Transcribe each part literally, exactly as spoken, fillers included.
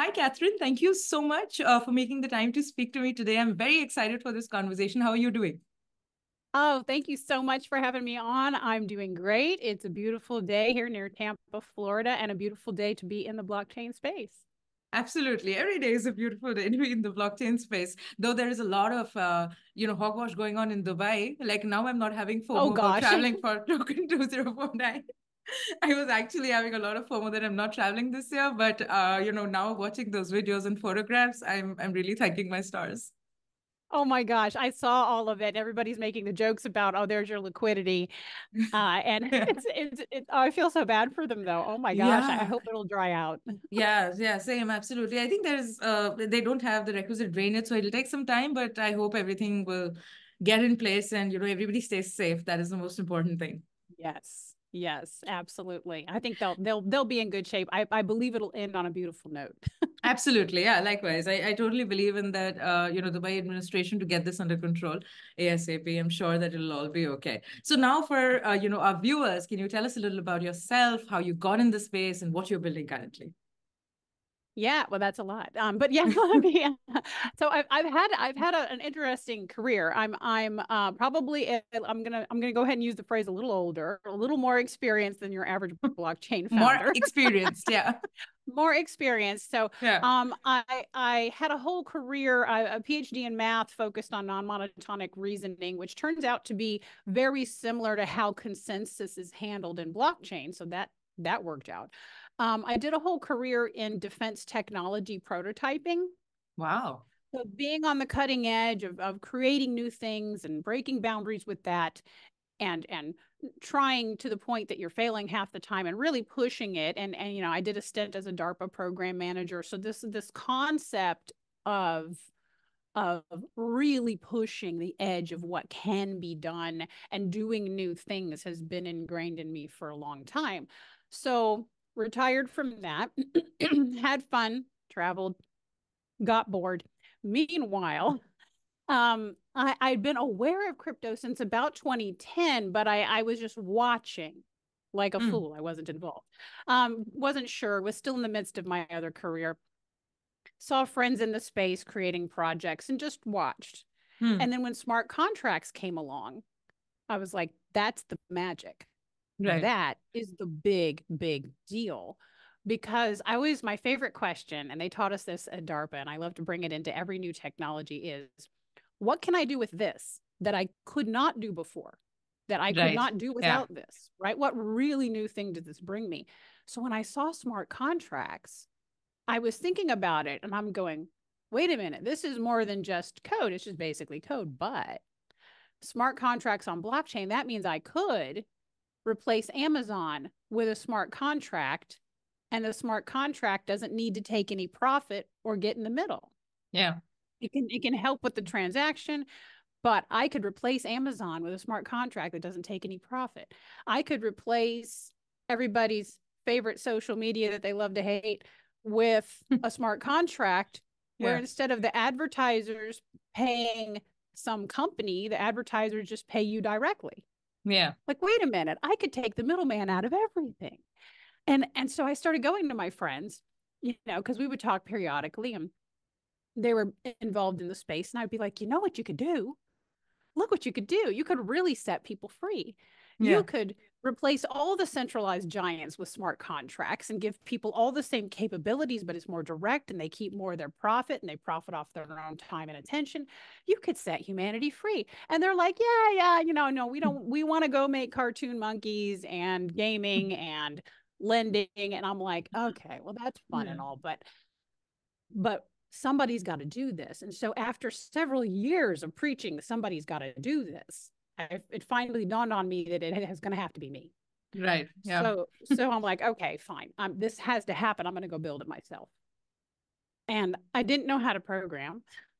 Hi, Catherine. Thank you so much uh, for making the time to speak to me today. I'm very excited for this conversation. How are you doing? Oh, thank you so much for having me on. I'm doing great. It's a beautiful day here near Tampa, Florida, and a beautiful day to be in the blockchain space. Absolutely. Every day is a beautiful day to be in the blockchain space, though there is a lot of, uh, you know, hogwash going on in Dubai. Like now I'm not having Oh FOMO about gosh. traveling for token two zero four nine. I was actually having a lot of FOMO that I'm not traveling this year, but uh, you know, now watching those videos and photographs, I'm I'm really thanking my stars. Oh my gosh. I saw all of it. Everybody's making the jokes about, oh, there's your liquidity. Uh, and Yeah. it's, it's, it, oh, I feel so bad for them though. Oh my gosh. I Yeah. hope it'll dry out. Yeah, yeah, same, absolutely. I think there's uh they don't have the requisite drainage, so it'll take some time, but I hope everything will get in place and you know everybody stays safe. That is the most important thing. Yes. Yes, absolutely. I think they'll they'll they'll be in good shape. I, I believe it'll end on a beautiful note. Absolutely. Yeah, likewise. I, I totally believe in that uh, you know, the Dubai administration to get this under control ASAP. I'm sure that it'll all be okay. So now for uh, you know, our viewers, can you tell us a little about yourself, how you got in the space and what you're building currently? Yeah, well, that's a lot. Um, but yeah, let me. So I've I've had I've had a, an interesting career. I'm I'm uh, probably i I'm gonna I'm gonna go ahead and use the phrase a little older, a little more experienced than your average blockchain More founder, experienced, yeah. more experienced. So Yeah. um, I I had a whole career, a, a PhD in math focused on non-monotonic reasoning, which turns out to be very similar to how consensus is handled in blockchain. So that that worked out. Um, I did a whole career in defense technology prototyping. Wow. So being on the cutting edge of, of creating new things and breaking boundaries with that and and trying to the point that you're failing half the time and really pushing it. And and you know, I did a stint as a DARPA program manager. So this this concept of of really pushing the edge of what can be done and doing new things has been ingrained in me for a long time. So retired from that, had fun, traveled, got bored. Meanwhile, um, I, I'd been aware of crypto since about twenty ten, but I, I was just watching like a Mm. fool. I wasn't involved. Um, wasn't sure, was still in the midst of my other career. Saw friends in the space creating projects and just watched. And Mm. then when smart contracts came along, I was like, that's the magic. Right. That is the big, big deal. Because I always, my favorite question, and they taught us this at DARPA, and I love to bring it into every new technology is, what can I do with this that I could not do before, that I could Right. not do Yeah. without this, right? What really new thing did this bring me? So when I saw smart contracts, I was thinking about it and I'm going, wait a minute, this is more than just code. It's just basically code, but smart contracts on blockchain, that means I could replace Amazon with a smart contract, and the smart contract doesn't need to take any profit or get in the middle. Yeah. It can it can help with the transaction, but I could replace Amazon with a smart contract that doesn't take any profit. I could replace everybody's favorite social media that they love to hate with a smart contract where Yeah. instead of the advertisers paying some company, the advertisers just pay you directly. Yeah. Like, wait a minute, I could take the middleman out of everything. And and so I started going to my friends, you know, because we would talk periodically and they were involved in the space. And I'd be like, you know what you could do? Look what you could do. You could really set people free. You Yeah. could replace all the centralized giants with smart contracts and give people all the same capabilities, but it's more direct and they keep more of their profit and they profit off their own time and attention. You could set humanity free. And they're like, yeah, yeah, you know, no, we don't, we want to go make cartoon monkeys and gaming and lending. And I'm like, okay, well, that's fun Yeah. and all, but but somebody's got to do this. And so after several years of preaching, somebody's got to do this. I, it finally dawned on me that it is going to have to be me. Right. Yeah. So, so I'm like, okay, fine. Um, this has to happen. I'm going to go build it myself. And I didn't know how to program.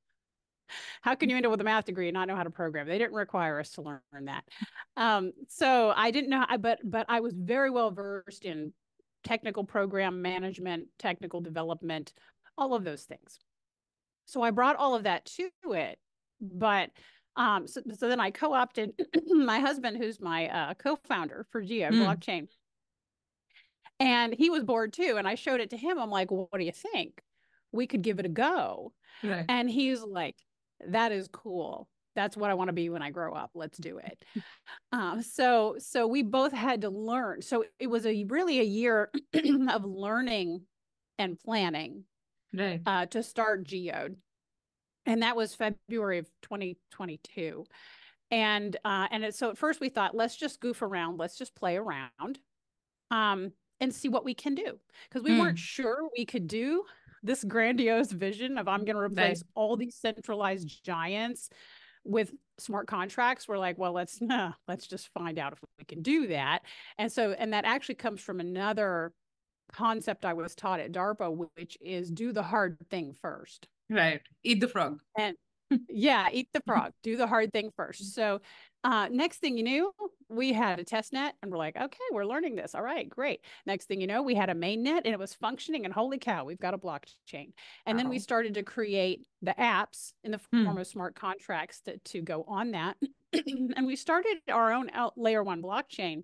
How can you end up with a math degree and not know how to program? They didn't require us to learn that. Um, so I didn't know, but but I was very well versed in technical program management, technical development, all of those things. So I brought all of that to it, but um, so, so then I co-opted my husband, who's my uh, co-founder for Geo Mm. blockchain, and he was bored too. And I showed it to him. I'm like, well, what do you think? we could give it a go. Right. And he's like, that is cool. That's what I want to be when I grow up. Let's do it. Um, so, so we both had to learn. So it was a really a year of learning and planning Right. uh, to start Geode. And that was February of twenty twenty-two. And uh, and it, so at first we thought, let's just goof around, let's just play around, um, and see what we can do, because we Mm. weren't sure we could do this grandiose vision of I'm going to replace Right. all these centralized giants with smart contracts. We're like, well, let's nah, let's just find out if we can do that. And so, and that actually comes from another concept I was taught at DARPA, which is do the hard thing first. Right. Eat the frog. And yeah, eat the frog, do the hard thing first. So uh, next thing you knew, we had a test net and we're like, okay, we're learning this. All right, great. Next thing you know, we had a main net and it was functioning, and holy cow, we've got a blockchain. And wow. Then we started to create the apps in the form hmm. of smart contracts to, to go on that. And we started our own layer one blockchain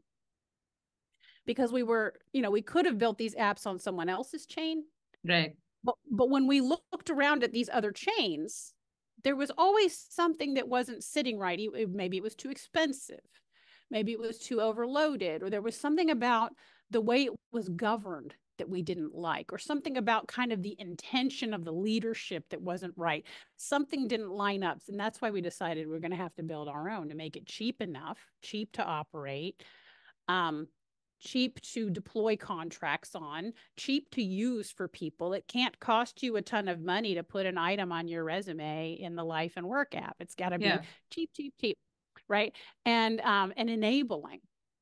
because we were, you know, we could have built these apps on someone else's chain. Right. But, but when we looked around at these other chains, there was always something that wasn't sitting right. Maybe it was too expensive. Maybe it was too overloaded, or there was something about the way it was governed that we didn't like, or something about kind of the intention of the leadership that wasn't right. Something didn't line up. And that's why we decided we're going to have to build our own to make it cheap enough, cheap to operate, um, cheap to deploy contracts on, cheap to use for people. It can't cost you a ton of money to put an item on your resume in the Life and Work app. It's got to be yeah. cheap, cheap, cheap, right? And um, and enabling.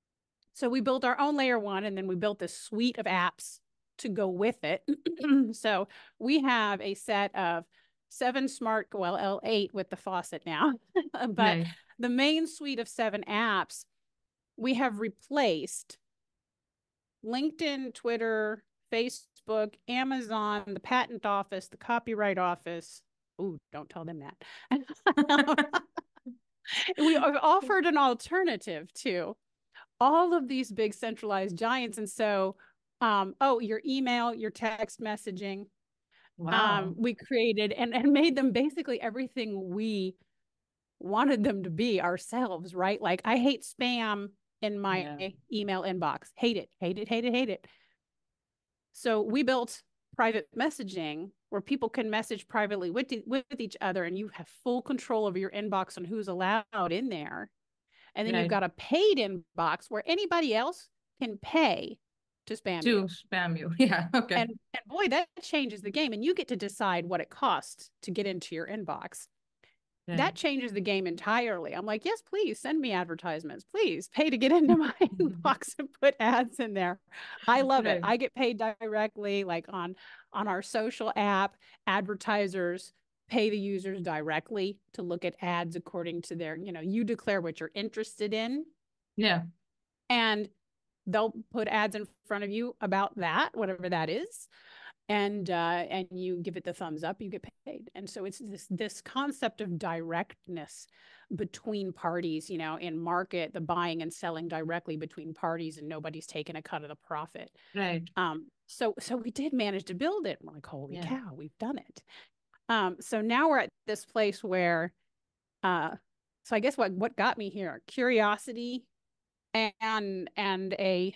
So we built our own layer one, and then we built this suite of apps to go with it. So we have a set of seven smart, well, L eight with the faucet now, but right. the main suite of seven apps we have replaced LinkedIn, Twitter, Facebook, Amazon, the patent office, the copyright office. Ooh, don't tell them that. We have offered an alternative to all of these big centralized giants. And so, um, oh, your email, your text messaging. Wow. Um, we created and, and made them basically everything we wanted them to be ourselves, right? Like, I hate spam in my yeah. email inbox. Hate it, hate it, hate it, hate it. So we built private messaging where people can message privately with, with each other, and you have full control over your inbox and who's allowed in there. And then right. you've got a paid inbox where anybody else can pay to spam to you. spam you. Yeah. Okay. And, and boy, that changes the game. And you get to decide what it costs to get into your inbox. Right. That changes the game entirely. I'm like, yes, please send me advertisements. Please pay to get into my inbox and put ads in there. I love right. it. I get paid directly, like on, on our social app. Advertisers pay the users directly to look at ads according to their, you know, you declare what you're interested in. Yeah. And they'll put ads in front of you about that, whatever that is. And uh, and you give it the thumbs up, you get paid. And so it's this this concept of directness between parties, you know, in market, the buying and selling directly between parties, and nobody's taking a cut of the profit. Right. Um. So so we did manage to build it. We're like, holy yeah. cow, we've done it. Um. So now we're at this place where, uh, so I guess what what got me here, curiosity, and and a.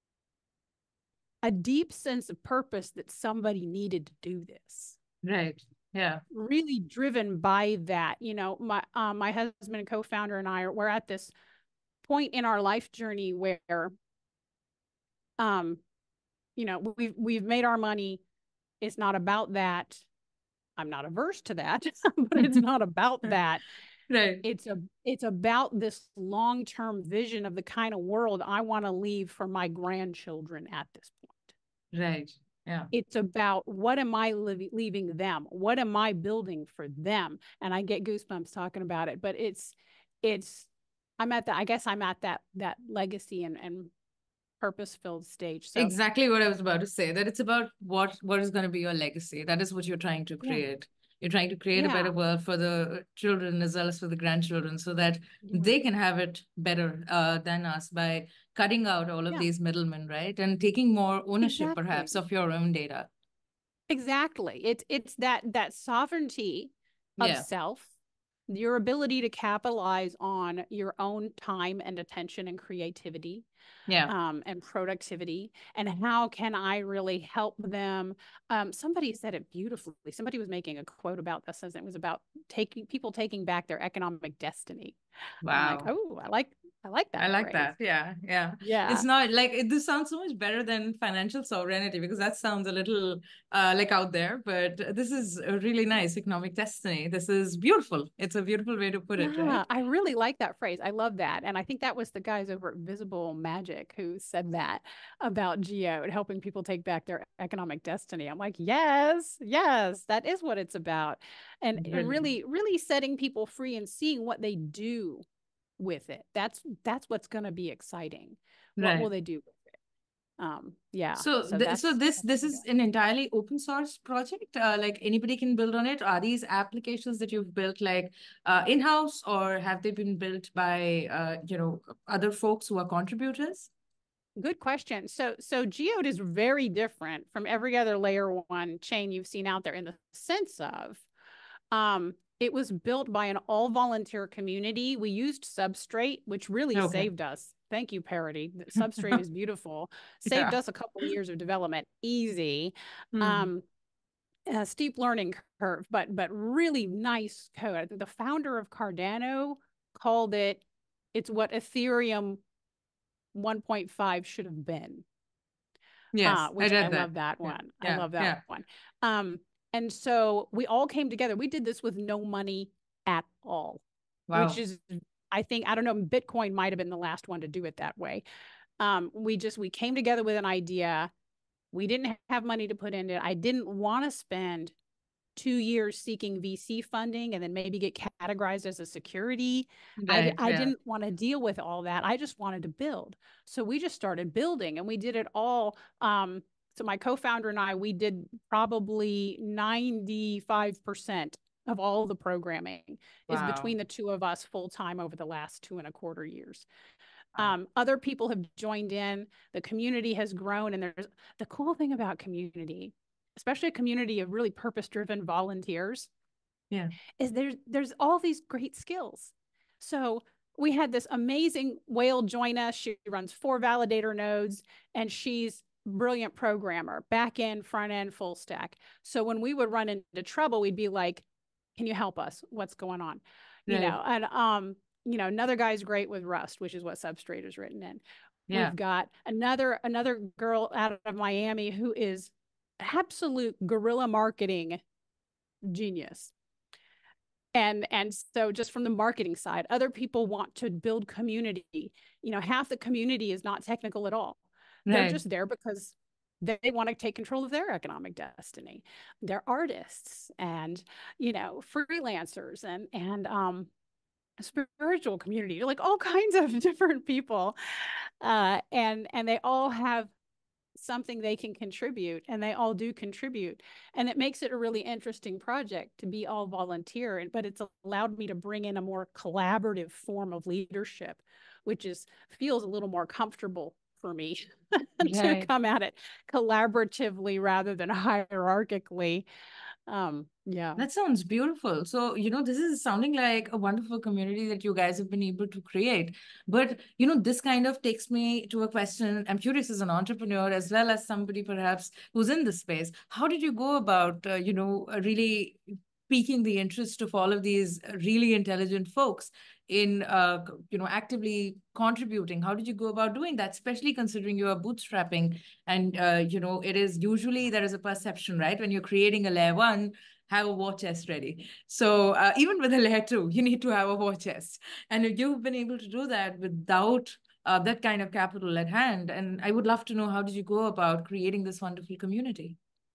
a deep sense of purpose that somebody needed to do this. Right. Yeah. Really driven by that. You know, my uh, my husband and co-founder and I are we're at this point in our life journey where, um, you know, we've we've made our money. It's not about that. I'm not averse to that, but it's not about that. Right. It's a it's about this long-term vision of the kind of world I want to leave for my grandchildren at this point. Right. Yeah. It's about what am I li- leaving them? What am I building for them? And I get goosebumps talking about it, but it's, it's, I'm at that, I guess I'm at that, that legacy and, and purpose-filled stage. So exactly what I was about to say, that it's about what, what is going to be your legacy. That is what you're trying to create. Yeah. You're trying to create yeah. a better world for the children as well as for the grandchildren, so that mm-hmm. they can have it better uh, than us by cutting out all of yeah. these middlemen, right? And taking more ownership, exactly. perhaps, of your own data. Exactly. It's it's that that sovereignty of Yeah. self, your ability to capitalize on your own time and attention and creativity, Yeah. um, and productivity, and how can I really help them? Um, somebody said it beautifully. Somebody was making a quote about this, as it was about taking people taking back their economic destiny. I'm like, Wow. oh, I like I like I that like phrase. that. Yeah, yeah. It's Yeah. not like it, this sounds so much better than financial sovereignty because that sounds a little uh, like out there. But this is a really nice economic destiny. This is beautiful. It's a beautiful way to put it, right? Yeah, I really like that phrase. I love that. And I think that was the guys over at Visible Magic who said that about Geode, helping people take back their economic destiny. I'm like, yes, yes, that is what it's about. And, and Brilliant. really, really setting people free and seeing what they do with it. That's that's what's going to be exciting. What will Right. they do with it? Um, yeah. So, So th so that's this that's this what is we're an entirely open source project. Uh, like anybody can build on it. Are these applications that you've built like uh, in-house, or have they been built by uh, you know other folks who are contributors? Good question. So, so Geode is very different from every other layer one chain you've seen out there in the sense of, um, it was built by an all volunteer community. We used Substrate, which really Okay. saved us. Thank you, Parity. Substrate is beautiful. Saved Yeah. us a couple of years of development. Easy. Hmm. Um, a steep learning curve, but but really nice code. I think the founder of Cardano called it, it's what Ethereum one point five should have been, uh, Yes, I which I read that. love that Yeah. one. I Yeah. love that Yeah. one. Um, and so we all came together. We did this with no money at all, which Wow. is, I think, I don't know, Bitcoin might have been the last one to do it that way. Um, we just, we came together with an idea. We didn't have money to put into it. I didn't want to spend two years seeking V C funding and then maybe get categorized as a security. I, Right. I Yeah. didn't want to deal with all that. I just wanted to build. So we just started building and we did it all. Um, so my co-founder and I, we did probably ninety-five percent of all the programming is Wow. between the two of us full time over the last two and a quarter years. Wow. Um, other people have joined in. The community has grown, and there's the cool thing about community, especially a community of really purpose-driven volunteers, Yeah. is there's there's all these great skills. So we had this amazing whale join us. She runs four validator nodes, and she's brilliant programmer, back end, front end, full stack. So when we would run into trouble, we'd be like, "Can you help us? What's going on?" You Right. know, and um, you know, another guy's great with Rust, which is what Substrate is written in. Yeah. We've got another another girl out of Miami who is absolute guerrilla marketing genius. And and so just from the marketing side, other people want to build community. You know, half the community is not technical at all. They're Right. just there because they want to take control of their economic destiny. They're artists and, you know, freelancers and and um spiritual community, like all kinds of different people. Uh and and they all have something they can contribute, and they all do contribute, and it makes it a really interesting project to be all volunteer, but it's allowed me to bring in a more collaborative form of leadership, which is feels a little more comfortable for me to Right. come at it collaboratively rather than hierarchically. Um yeah. That sounds beautiful. So, you know, this is sounding like a wonderful community that you guys have been able to create. But, you know, this kind of takes me to a question. I'm curious as an entrepreneur, as well as somebody perhaps who's in this space. How did you go about, uh, you know, uh, really piquing the interest of all of these really intelligent folks in, uh, c- you know, actively contributing? How did you go about doing that, especially considering you are bootstrapping? And, uh, you know, it is usually there is a perception, right? When you're creating a layer one, have a war chest ready. So uh, even with a layer two, you need to have a war chest. And if you've been able to do that without uh, that kind of capital at hand, and I would love to know how did you go about creating this wonderful community?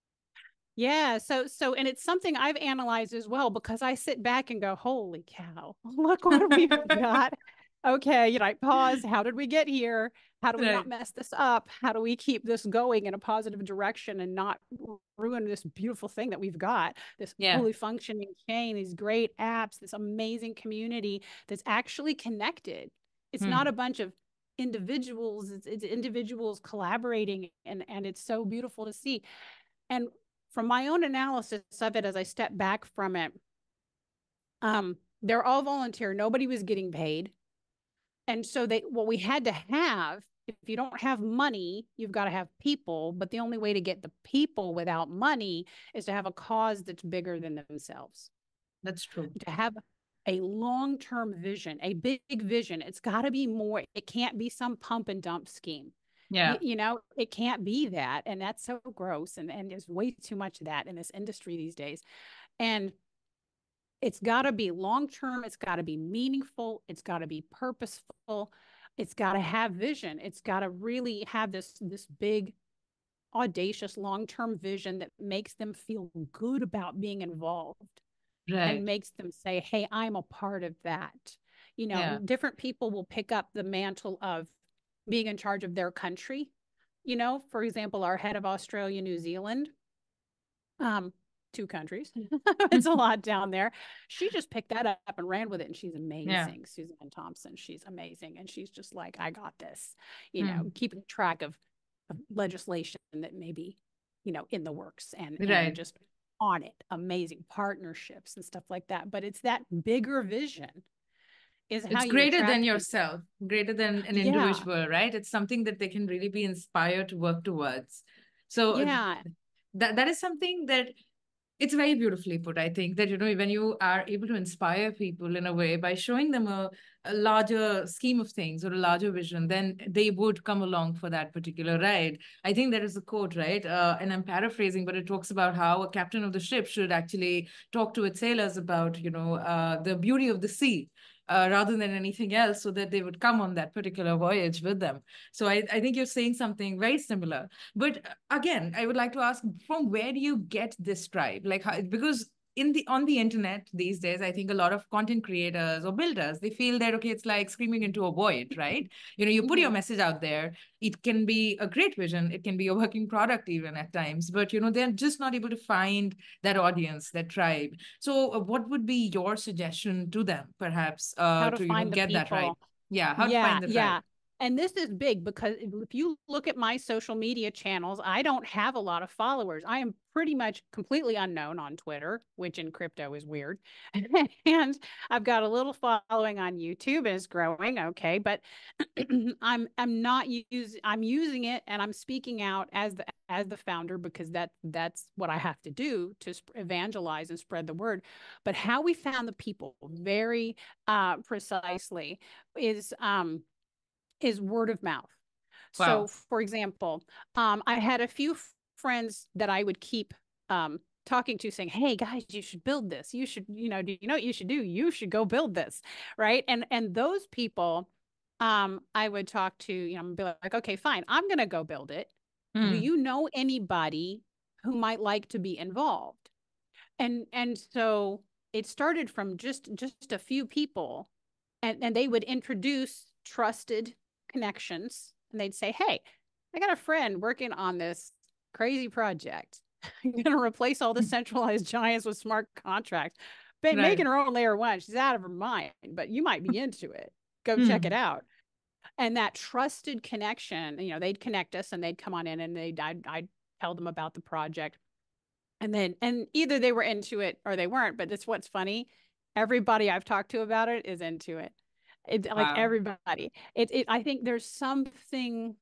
Yeah, so so and it's something I've analyzed as well because I sit back and go, "Holy cow, look what we've got." Okay, you know, I pause. How did we get here? How do we not Right. mess this up? How do we keep this going in a positive direction and not ruin this beautiful thing that we've got? This Yeah. fully functioning chain, these great apps, this amazing community that's actually connected. It's not Hmm. a bunch of individuals, it's, it's individuals collaborating, and and it's so beautiful to see. And from my own analysis of it, as I step back from it, um, they're all volunteer. Nobody was getting paid. And so they, what we had to have, if you don't have money, you've got to have people. But the only way to get the people without money is to have a cause that's bigger than themselves. That's true. To have a long-term vision, a big vision. It's got to be more. It can't be some pump and dump scheme. Yeah. You, you know, it can't be that. And that's so gross. And, and there's way too much of that in this industry these days. And it's got to be long-term. It's got to be meaningful. It's got to be purposeful. It's got to have vision. It's got to really have this, this big, audacious, long-term vision that makes them feel good about being involved. Right. And makes them say, hey, I'm a part of that. You know, yeah. Different people will pick up the mantle of being in charge of their country. You know, for example, our head of Australia, New Zealand, um, two countries. It's a lot down there. She just picked that up and ran with it. And she's amazing. Yeah. Suzanne Thompson, she's amazing. And she's just like, I got this, you mm. know, keeping track of, of legislation that may be, you know, in the works and, right. and just on it. Amazing partnerships and stuff like that. But it's that bigger vision. Is it's how greater you than yourself, greater than an individual, yeah. right? It's something that they can really be inspired to work towards. So yeah, that that is something that it's very beautifully put. I think that, you know, when you are able to inspire people in a way by showing them a, a larger scheme of things or a larger vision, then they would come along for that particular ride. I think there is a quote, right? Uh, and I'm paraphrasing, but it talks about how a captain of the ship should actually talk to its sailors about, you know, uh, the beauty of the sea. Uh, rather than anything else, so that they would come on that particular voyage with them. So I, I think you're saying something very similar. But again, I would like to ask, from where do you get this tribe? Like, how, because in the on the internet these days, I think a lot of content creators or builders, they feel that, okay, it's like screaming into a void, right? You know, you put mm-hmm. your message out there. It can be a great vision. It can be a working product even at times, but, you know, they're just not able to find that audience, that tribe. So uh, what would be your suggestion to them, perhaps, uh, how to, to find you know, get people. that right? Yeah, how yeah, to find the tribe. Yeah. And this is big because if you look at my social media channels, I don't have a lot of followers. I am pretty much completely unknown on Twitter, which in crypto is weird. And I've got a little following on YouTube and it's growing. Okay. But I'm, I'm not using, I'm using it and I'm speaking out as the, as the founder, because that, that's what I have to do to evangelize and spread the word. But how we found the people very uh, precisely is, um, is word of mouth. Wow. So for example, um, I had a few friends that I would keep um, talking to saying, hey guys, you should build this. You should, you know, do you know what you should do? You should go build this. Right. And, and those people, um, I would talk to, you know, be like, okay, fine, I'm going to go build it. Mm. Do you know anybody who might like to be involved? And, and so it started from just, just a few people, and, and they would introduce trusted connections, and they'd say, hey, I got a friend working on this crazy project. I'm going to replace all the centralized giants with smart contracts, but right. making her own layer one. She's out of her mind, but you might be into it. Go hmm. check it out. And that trusted connection, you know, they'd connect us and they'd come on in and they'd, I'd, I'd tell them about the project. And then, and either they were into it or they weren't, but that's what's funny. Everybody I've talked to about it is into it. It, like wow. everybody, it, it, I think there's something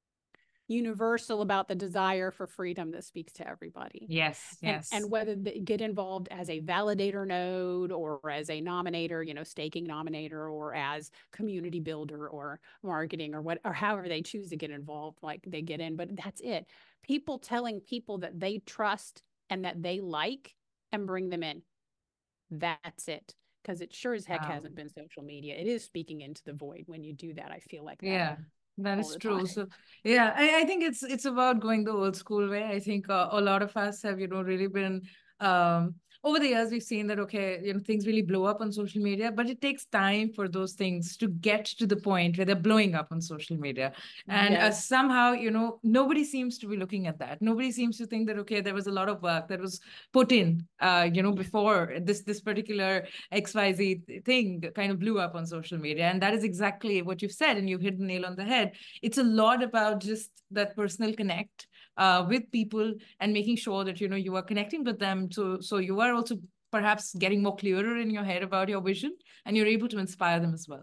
universal about the desire for freedom that speaks to everybody. Yes, yes. And, and whether they get involved as a validator node or as a nominator, you know, staking nominator, or as community builder or marketing or what, or however they choose to get involved, like they get in, but that's it. People telling people that they trust and that they like and bring them in. That's it. Because it sure as heck wow. hasn't been social media. It is speaking into the void when you do that. I feel like that. Yeah, that is true. Time. So yeah, I, I think it's it's about going the old school way. I think uh, a lot of us have, you know, really been um, over the years, we've seen that, okay, you know, things really blow up on social media, but it takes time for those things to get to the point where they're blowing up on social media. And yes. uh, somehow, you know, nobody seems to be looking at that. Nobody seems to think that, okay, there was a lot of work that was put in, uh, you know, before this, this particular X Y Z thing kind of blew up on social media. And that is exactly what you've said, and you've hit the nail on the head. It's a lot about just that personal connect uh, with people and making sure that, you know, you are connecting with them. So, so you are also perhaps getting more clearer in your head about your vision, and you're able to inspire them as well.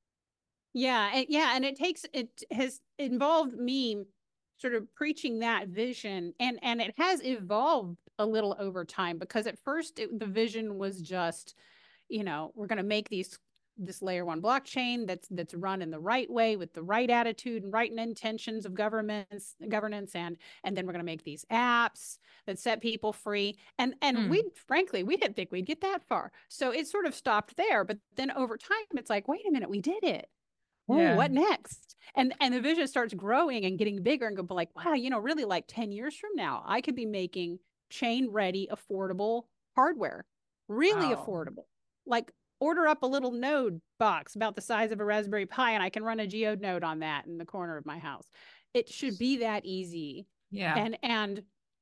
Yeah. And yeah. And it takes, it has involved me sort of preaching that vision, and, and it has evolved a little over time, because at first it, the vision was just, you know, we're going to make these this layer one blockchain that's that's run in the right way with the right attitude and right intentions of governments governance and and then we're going to make these apps that set people free, and and mm. we frankly we didn't think we'd get that far, so it sort of stopped there. But then over time it's like, wait a minute, we did it. Oh, yeah. What next? And and the vision starts growing and getting bigger, and go like, wow, you know, really, like ten years from now I could be making chain ready affordable hardware, really wow. affordable, like order up a little node box about the size of a Raspberry Pi and I can run a Geode node on that in the corner of my house. It should be that easy. Yeah. And and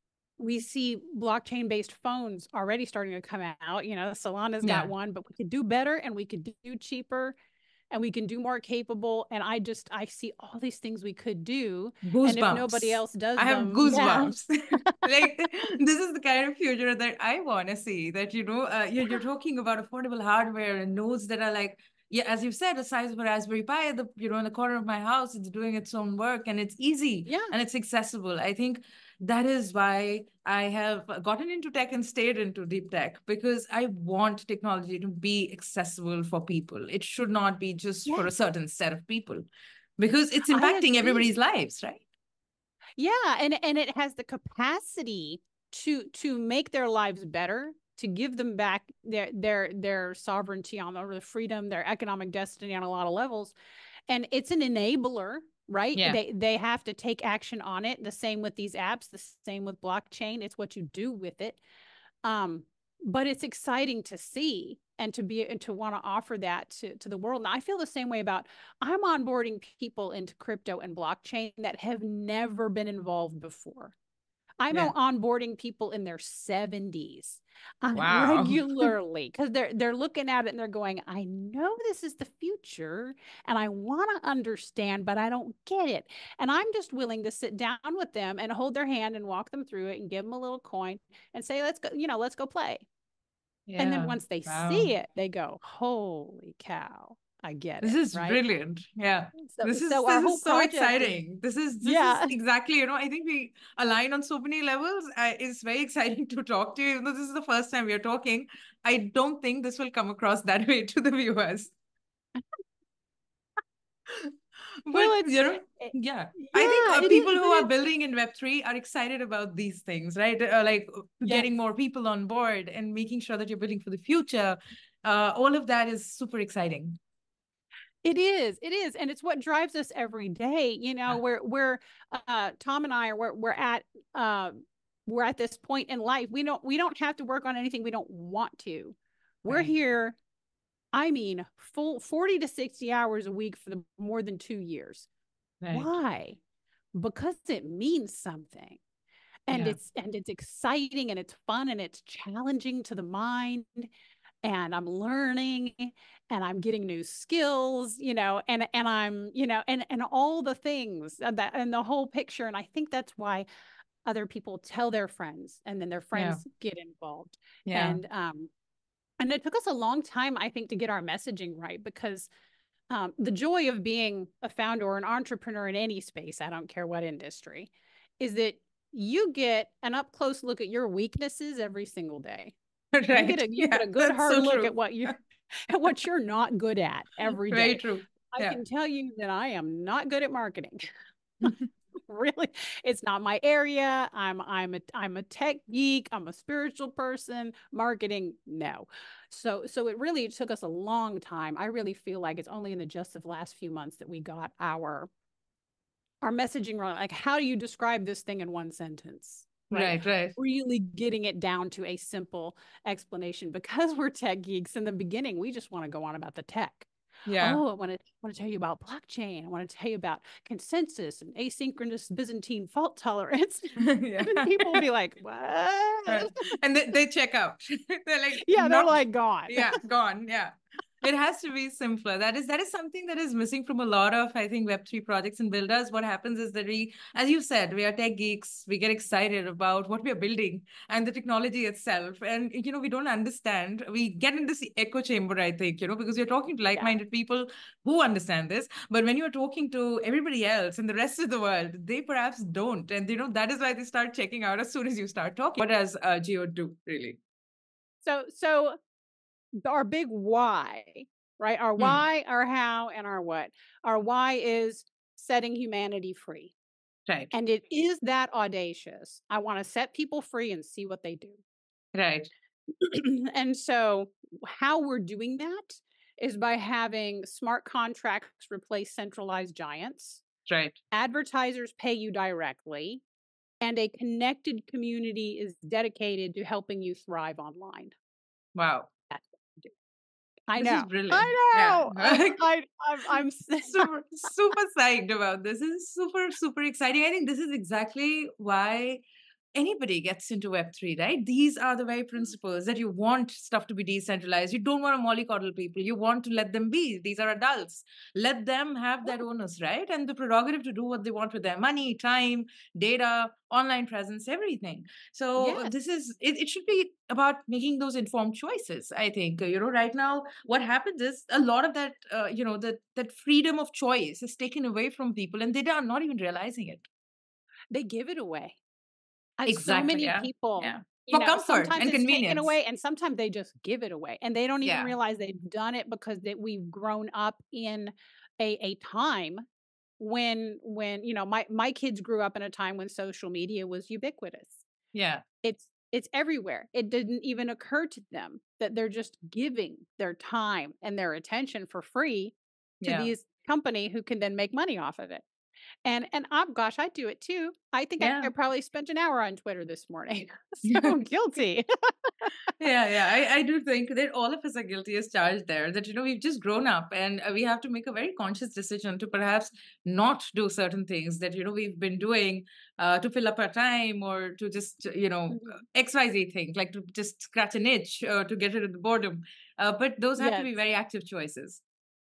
we see blockchain based phones already starting to come out. You know, Solana's got yeah. one, but we could do better and we could do cheaper and we can do more capable. And I just, I see all these things we could do. Goosebumps. And if nobody else does I have them, goosebumps. Yeah. Like, this is the kind of future that I want to see, that, you know, uh, you're, you're talking about affordable hardware and nodes that are like, yeah, as you've said, the size of a Raspberry Pi, the, you know, in the corner of my house, it's doing its own work and it's easy yeah. and it's accessible. I think that is why I have gotten into tech and stayed into deep tech, because I want technology to be accessible for people. It should not be just yeah. for a certain set of people, because it's impacting everybody's lives, right? Yeah, and and it has the capacity to to make their lives better, to give them back their their their sovereignty on over the freedom, their economic destiny on a lot of levels. And it's an enabler, right? Yeah. They they have to take action on it. The same with these apps, the same with blockchain. It's what you do with it. Um, but it's exciting to see and to be and to want to offer that to, to the world. And I feel the same way about, I'm onboarding people into crypto and blockchain that have never been involved before. I'm yeah. onboarding people in their seventies um, wow. regularly, because they're they're looking at it and they're going, I know this is the future and I want to understand, but I don't get it. And I'm just willing to sit down with them and hold their hand and walk them through it and give them a little coin and say, let's go, you know, let's go play. Yeah. And then once they wow. see it, they go, holy cow, I get this it. This is right? brilliant. Yeah. So, this is, so this is so exciting. Is, this is this yeah. is exactly, you know, I think we align on so many levels. Uh, it's very exciting to talk to you. Even though this is the first time we are talking, I don't think this will come across that way to the viewers. But, well, you know, it, yeah. yeah, I think uh, people is, who are building in Web three are excited about these things, right? Uh, like yes. getting more people on board and making sure that you're building for the future. Uh, all of that is super exciting. It is, it is. And it's what drives us every day. You know, yeah. we're, we're, uh, Tom and I are, we're, we're at, uh, we're at this point in life. We don't, we don't have to work on anything we don't want to. We're right. here. I mean, full forty to sixty hours a week for the more than two years. Right. Why? Because it means something. And yeah. it's, and it's exciting and it's fun and it's challenging to the mind. And I'm learning and I'm getting new skills, you know, and, and I'm, you know, and, and all the things that, and the whole picture. And I think that's why other people tell their friends, and then their friends yeah. get involved. Yeah. And, um, and it took us a long time, I think, to get our messaging right, because um, the joy of being a founder or an entrepreneur in any space, I don't care what industry, is that you get an up close look at your weaknesses every single day. Right. You get a, you yeah, get a good hard so look true. at what you at what you're not good at every day. Very true. I yeah. can tell you that I am not good at marketing. Really, it's not my area. I'm I'm a I'm a tech geek. I'm a spiritual person. Marketing, no. So so it really took us a long time. I really feel like it's only in the just of last few months that we got our our messaging right. Like, how do you describe this thing in one sentence? Right, right, right. Really getting it down to a simple explanation, because we're tech geeks. In the beginning, we just want to go on about the tech. Yeah. Oh, I want to want to tell you about blockchain. I want to tell you about consensus and asynchronous Byzantine fault tolerance. Yeah. And people will be like, what? Right. And they, they check out. They're like, yeah, not, they're like gone. Yeah, gone. Yeah. It has to be simpler. That is that is something that is missing from a lot of, I think, Web three projects and builders. What happens is that we, as you said, we are tech geeks. We get excited about what we are building and the technology itself. And, you know, we don't understand. We get in this echo chamber, I think, you know, because you're talking to Yeah. like-minded people who understand this. But when you're talking to everybody else in the rest of the world, they perhaps don't. And, you know, that is why they start checking out as soon as you start talking. What does uh, Geo do, really? So, so our big why, right? Our Hmm. why, our how, and our what. Our why is setting humanity free. Right. And it is that audacious. I want to set people free and see what they do. Right. And so, how we're doing that is by having smart contracts replace centralized giants. Right. Advertisers pay you directly, and a connected community is dedicated to helping you thrive online. Wow. That's what we do. I This is know. brilliant. I Yeah. know. I'm, I, I'm, I'm super, super psyched about this. This is super, super exciting. I think this is exactly why anybody gets into Web three, right? These are the very principles that you want stuff to be decentralized. You don't want to mollycoddle people. You want to let them be. These are adults. Let them have that onus, right? And the prerogative to do what they want with their money, time, data, online presence, everything. So uh, yes. this is, it, it should be about making those informed choices, I think. Uh, You know, right now, what happens is a lot of that, uh, you know, that, that freedom of choice is taken away from people and they are not even realizing it. They give it away. And so Exactly. many Yeah. people, Yeah. you For know, comfort sometimes and it's taken convenience. away and sometimes they just give it away. And they don't even Yeah. realize they've done it because that we've grown up in a, a time when when you know my my kids grew up in a time when social media was ubiquitous. Yeah. It's it's everywhere. It didn't even occur to them that they're just giving their time and their attention for free to Yeah. these company who can then make money off of it. And and I'm gosh, I do it too. I think I, Yeah. I probably spent an hour on Twitter this morning. So guilty. Yeah, yeah. I, I do think that all of us are guilty as charged there. That, you know, we've just grown up and uh, we have to make a very conscious decision to perhaps not do certain things that, you know, we've been doing uh, to fill up our time or to just, you know, Mhm. X Y Z things, like to just scratch an itch uh, to get rid of the boredom. Uh, but those have to Yes, be very active choices.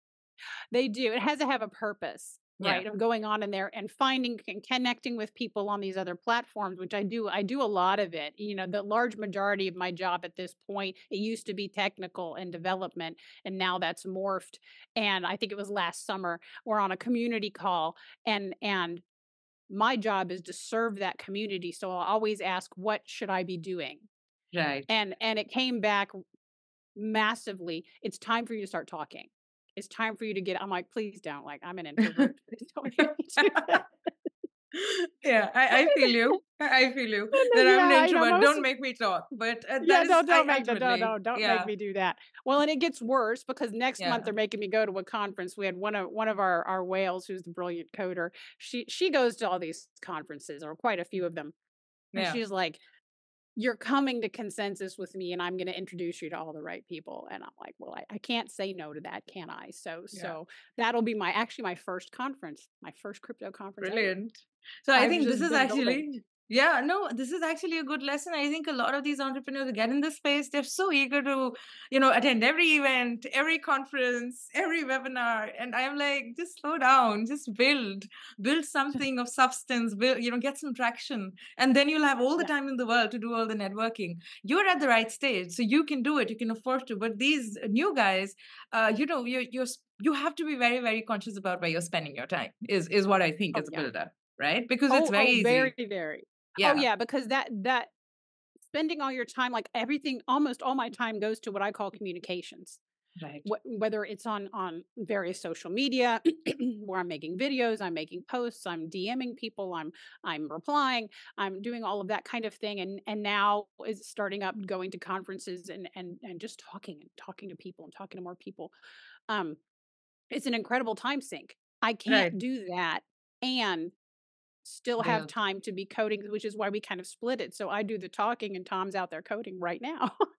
they do. It has to have a purpose, Yeah. right? Of going on in there and finding and connecting with people on these other platforms, which I do. I do a lot of it. You know, the large majority of my job at this point, it used to be technical and development, and now that's morphed. And I think it was last summer, we're on a community call, and and my job is to serve that community. So I'll always ask, what should I be doing? Right. And and it came back massively. It's time for you to start talking. It's time for you to get. I'm like, please don't. Like, I'm an introvert. Please don't make me do that. Yeah, I, I feel you. I feel you And that then, I'm an yeah, I know introvert. most. Don't make me talk. But uh, Yeah, that is, don't I don't make that. Don't ultimately, don't don't make yeah, me do that. Well, and it gets worse because next month yeah, they're making me go to a conference. We had one of one of our our whales, who's the brilliant coder. She she goes to all these conferences, or quite a few of them, and yeah, she's like, you're coming to consensus with me and I'm going to introduce you to all the right people. And I'm like, well, I, I can't say no to that, can I? So, yeah. so that'll be my, actually my first conference, my first crypto conference ever. Brilliant. So I I've think this just is been building. actually, yeah, no, this is actually a good lesson. I think a lot of these entrepreneurs who get in this space, they're so eager to, you know, attend every event, every conference, every webinar. And I'm like, just slow down, just build, build something of substance, build, you know, get some traction. And then you'll have all the Yeah. time in the world to do all the networking. You're at the right stage, so you can do it, you can afford to. But these new guys, uh, you know, you're, you're, you have to be very, very conscious about where you're spending your time, is, is what I think Oh as a yeah. builder, right? Because it's Oh, very oh, very, easy. very. Oh Yeah. yeah. Because that, that spending all your time, like everything, almost all my time goes to what I call communications. Right. Wh- whether it's on on various social media where I'm making videos, I'm making posts, I'm DMing people, I'm I'm replying, I'm doing all of that kind of thing, and and now is starting up going to conferences and and and just talking and talking to people and talking to more people. Um, it's an incredible time sink. I Right. can't do that and still have Build. time to be coding, which is why we kind of split it. So I do the talking and Tom's out there coding right now.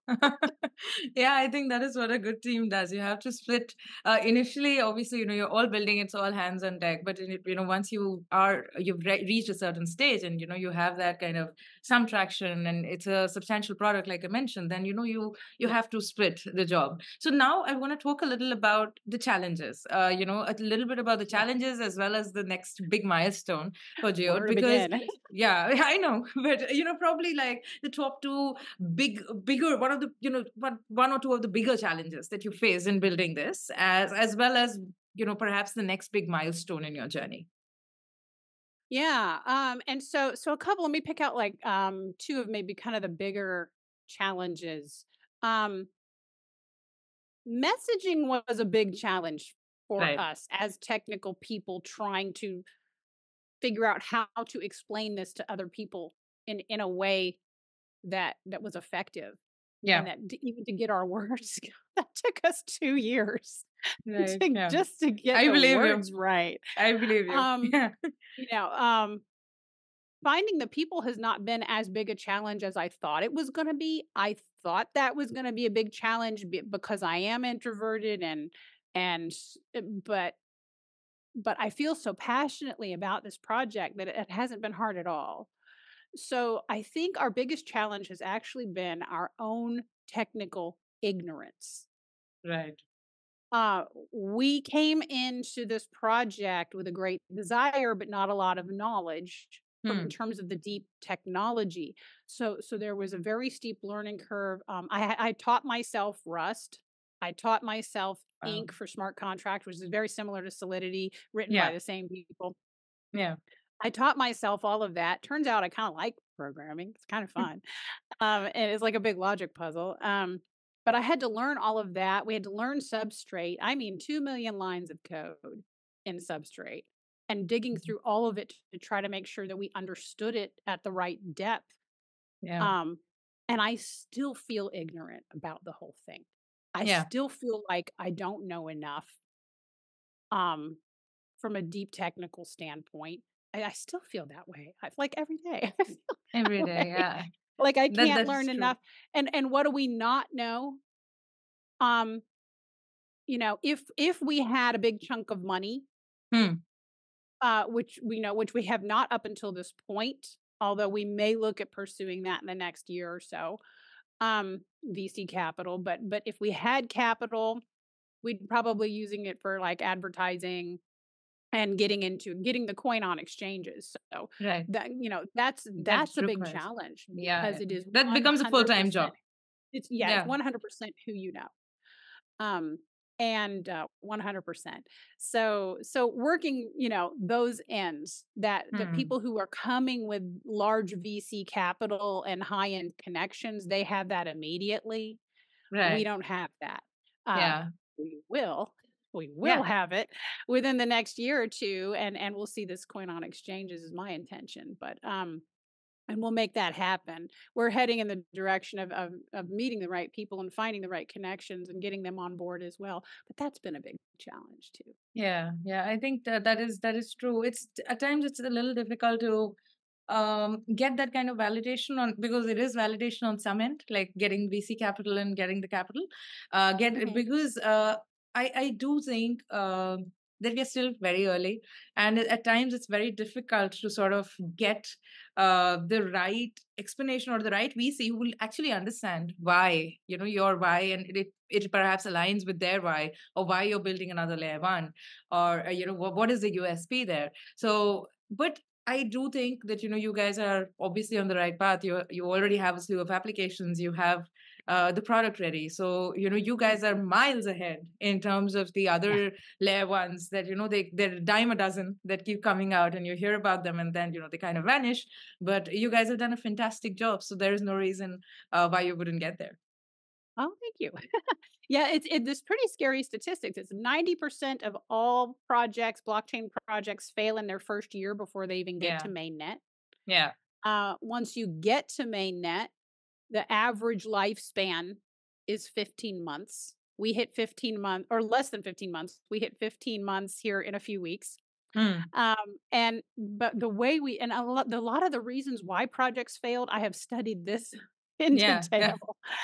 Yeah, I think that is what a good team does. You have to split. Uh, initially, obviously, you know, you're all building, it's all hands on deck. But in it, you know, once you are, you've re- reached a certain stage, and you know, you have that kind of some traction, and it's a substantial product, like I mentioned. Then you know, you you have to split the job. So now I want to talk a little about the challenges. Uh, you know, a little bit about the Yeah. challenges as well as the next big milestone for Geode, Where to because begin? yeah, I know, but you know, probably like the top two big bigger one of the you know one, one or two of the bigger challenges that you face in building this, as as well as you know perhaps the next big milestone in your journey. Yeah. Um, and so so a couple, let me pick out like um two of maybe kind of the bigger challenges. Um, Messaging was a big challenge for Right. us as technical people trying to figure out how to explain this to other people in in a way that that was effective and Yeah. that d- even to get our words that took us two years Right. to Yeah. just to get I the believe you. words right. I believe you. Um, Yeah. you know, um finding the people has not been as big a challenge as I thought it was going to be. I thought that was going to be a big challenge be- because I am introverted and and s- uh, but but I feel so passionately about this project that it, it hasn't been hard at all. So I think our biggest challenge has actually been our own technical ignorance. Right. Uh, we came into this project with a great desire, but not a lot of knowledge from in Hmm. terms of the deep technology. So, so there was a very steep learning curve. Um, I, I taught myself Rust. I taught myself Wow. Ink for smart contract, which is very similar to Solidity, written by Yeah. the same people. Yeah. I taught myself all of that. Turns out I kind of like programming. It's kind of fun. Um, and it's like a big logic puzzle. Um, but I had to learn all of that. We had to learn Substrate. I mean, two million lines of code in Substrate and digging through all of it to try to make sure that we understood it at the right depth. Yeah. Um, and I still feel ignorant about the whole thing. I Yeah. still feel like I don't know enough um, from a deep technical standpoint. I, I still feel that way. I like every day. I feel Every that day. way. Yeah. Like I That can't that is learn true. enough. And and what do we not know? Um, you know, if if we had a big chunk of money, Hmm. uh, which we know, which we have not up until this point, although we may look at pursuing that in the next year or so, um, V C capital. But but if we had capital, we'd probably using it for like advertising and getting into getting the coin on exchanges. So Right. that you know, that's That that's a big requires. challenge Yeah. because it is That becomes a full time one hundred percent. job. It's yeah, it's Yeah. one hundred percent who you know. Um, and uh, one hundred percent. So, so working, you know, those ends that the Hmm. people who are coming with large V C capital and high end connections, they have that immediately. We Right. don't have that. Uh, Yeah. we will. We will Yeah. have it within the next year or two, and and we'll see this coin on exchanges is my intention. But um, and we'll make that happen. We're heading in the direction of, of of meeting the right people and finding the right connections and getting them on board as well. But that's been a big challenge too. Yeah, yeah, I think that that is that is true. It's at times it's a little difficult to um get that kind of validation on, because it is validation on some end, like getting V C capital and getting the capital. Uh get Mhm. because uh I I do think um that we are still very early, and at times it's very difficult to sort of get uh the right explanation or the right V C who will actually understand why, you know, your why, and it it perhaps aligns with their why, or why you're building another layer one, or uh, you know what, what is the U S P there. So but I do think that you know you guys are obviously on the right path. You you already have a slew of applications. You have uh, the product ready. So you know you guys are miles ahead in terms of the Yeah. other layer ones that you know they they're a dime a dozen that keep coming out, and you hear about them, and then you know they kind of vanish. But you guys have done a fantastic job. So there is no reason uh, why you wouldn't get there. Oh, thank you. Yeah, it's it, this pretty scary statistics. It's ninety percent of all projects, blockchain projects, fail in their first year before they even get to Yeah. mainnet. Yeah. Uh, once you get to mainnet, the average lifespan is fifteen months. We hit fifteen months or less than fifteen months. We hit fifteen months here in a few weeks. Mm. Um, and but the way we and a lot, a lot of the reasons why projects failed, I have studied this in Yeah. Yeah. detail.